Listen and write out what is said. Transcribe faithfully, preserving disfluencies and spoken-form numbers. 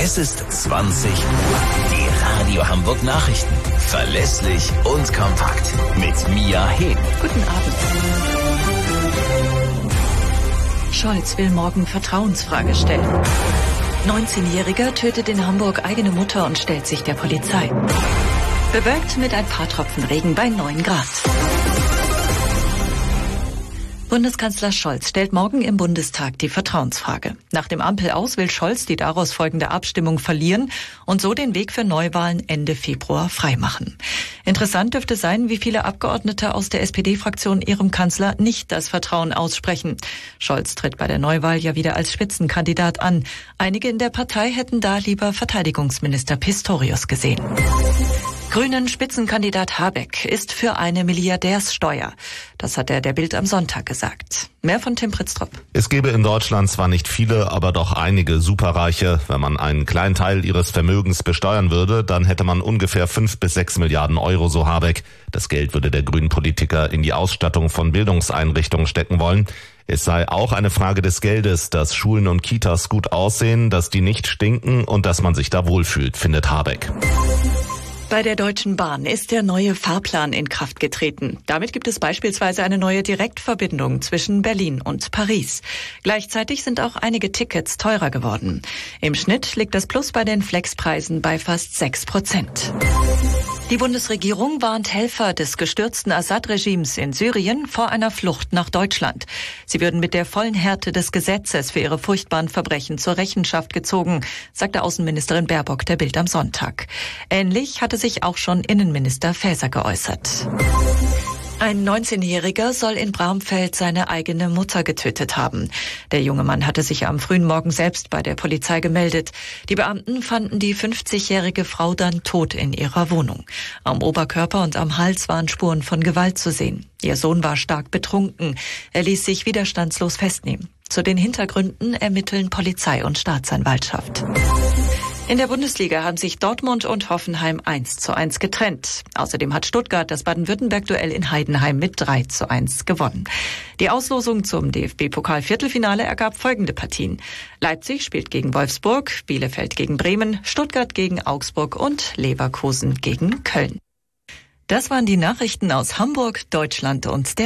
Es ist zwanzig Uhr. Die Radio Hamburg Nachrichten. Verlässlich und kompakt. Mit Mia Hehn. Guten Abend. Scholz will morgen Vertrauensfrage stellen. neunzehnjähriger tötet in Hamburg eigene Mutter und stellt sich der Polizei. Bewölkt mit ein paar Tropfen Regen bei neun Grad. Bundeskanzler Scholz stellt morgen im Bundestag die Vertrauensfrage. Nach dem Ampel-Aus will Scholz die daraus folgende Abstimmung verlieren und so den Weg für Neuwahlen Ende Februar freimachen. Interessant dürfte sein, wie viele Abgeordnete aus der S P D-Fraktion ihrem Kanzler nicht das Vertrauen aussprechen. Scholz tritt bei der Neuwahl ja wieder als Spitzenkandidat an. Einige in der Partei hätten da lieber Verteidigungsminister Pistorius gesehen. Grünen Spitzenkandidat Habeck ist für eine Milliardärssteuer. Das hat er der Bild am Sonntag gesagt. Mehr von Tim Pritztrup. Es gäbe in Deutschland zwar nicht viele, aber doch einige Superreiche. Wenn man einen kleinen Teil ihres Vermögens besteuern würde, dann hätte man ungefähr fünf bis sechs Milliarden Euro, so Habeck. Das Geld würde der grünen Politiker in die Ausstattung von Bildungseinrichtungen stecken wollen. Es sei auch eine Frage des Geldes, dass Schulen und Kitas gut aussehen, dass die nicht stinken und dass man sich da wohlfühlt, findet Habeck. Bei der Deutschen Bahn ist der neue Fahrplan in Kraft getreten. Damit gibt es beispielsweise eine neue Direktverbindung zwischen Berlin und Paris. Gleichzeitig sind auch einige Tickets teurer geworden. Im Schnitt liegt das Plus bei den Flexpreisen bei fast sechs Prozent. Die Bundesregierung warnt Helfer des gestürzten Assad-Regimes in Syrien vor einer Flucht nach Deutschland. Sie würden mit der vollen Härte des Gesetzes für ihre furchtbaren Verbrechen zur Rechenschaft gezogen, sagte Außenministerin Baerbock der Bild am Sonntag. Ähnlich hatte sich auch schon Innenminister Faeser geäußert. Ein neunzehnjähriger soll in Bramfeld seine eigene Mutter getötet haben. Der junge Mann hatte sich am frühen Morgen selbst bei der Polizei gemeldet. Die Beamten fanden die fünfzigjährige Frau dann tot in ihrer Wohnung. Am Oberkörper und am Hals waren Spuren von Gewalt zu sehen. Ihr Sohn war stark betrunken. Er ließ sich widerstandslos festnehmen. Zu den Hintergründen ermitteln Polizei und Staatsanwaltschaft. In der Bundesliga haben sich Dortmund und Hoffenheim eins zu eins getrennt. Außerdem hat Stuttgart das Baden-Württemberg-Duell in Heidenheim mit drei zu eins gewonnen. Die Auslosung zum D F B-Pokal-Viertelfinale ergab folgende Partien. Leipzig spielt gegen Wolfsburg, Bielefeld gegen Bremen, Stuttgart gegen Augsburg und Leverkusen gegen Köln. Das waren die Nachrichten aus Hamburg, Deutschland und der